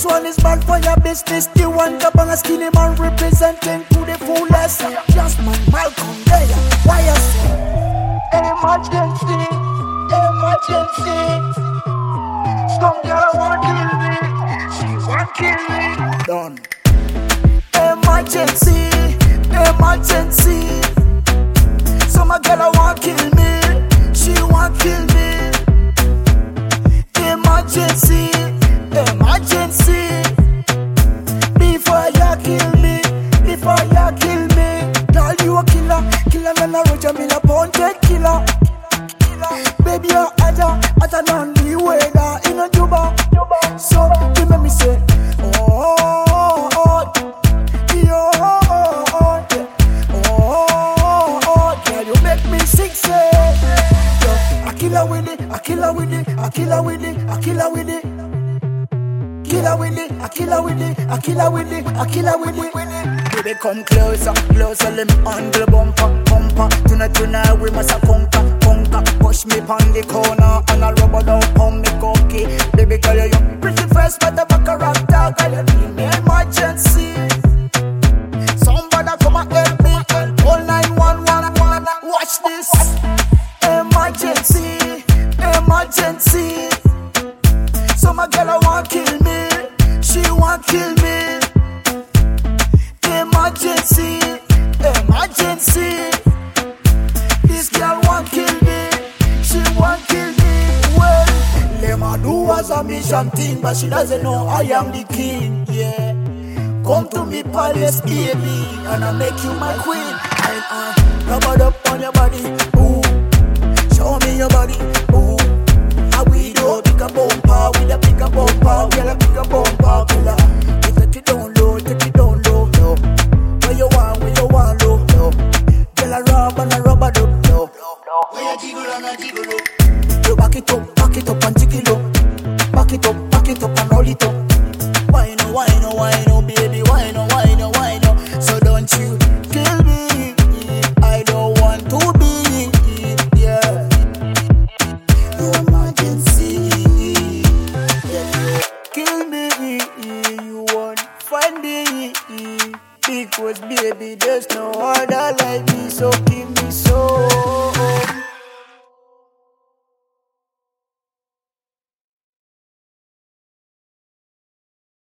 This one is bad for your business. The one the bang a skinny man representing to the fullest. Just man, Malcolm there. Why you say? Emergency, emergency. Some girl want kill me. She want kill me. Done. Emergency, emergency. Some girl want kill me. She want kill me. Emergency, emergency. Before you kill me, before you kill me. Girl, you a killer, killer than a Roger Miller, pointed killer. Baby, you're hotter than the weather in a Juba. So, you make me say, oh, girl, you make me sick, say. I kill her with it, I kill her with it, I kill her with it, I kill her with it. Kill her with it, I kill her with it, I kill her with it, I kill her with it. Baby, come closer, closer, let me handle bumper, bumper. Tonight we must conquer, conquer. Push me pon the corner and I'll rub down on me cocky. Baby girl, you're pretty fresh, but the back of rock dog, girl, you need me emergency. Somebody come and help me and call 911. Watch this. Emergency, emergency. So my girl, I want kill me. She want kill me. Emergency, emergency. This girl want kill me. She want kill me. Well, Lema do was a mission thing, but she doesn't know I am the king. Yeah, come to me palace, baby, and I make you my queen. And rub it up on your body, ooh. Show me your body, ooh. How we do a bigger bumper with a bigger bumper, girl, a bigger bumper, killer. You take it down low, take it down low, low. Where you want low, low. Girl, a rub and a rubber duck, low. Where you jiggle and a jiggle up. You back it up and jiggle up. Back it up and roll it up. Why no, baby, why no. So don't you kill me, I don't want to be, yeah. Emergency, yeah. Kill me, you won't find me, because baby, there's no other like me, so kill me so.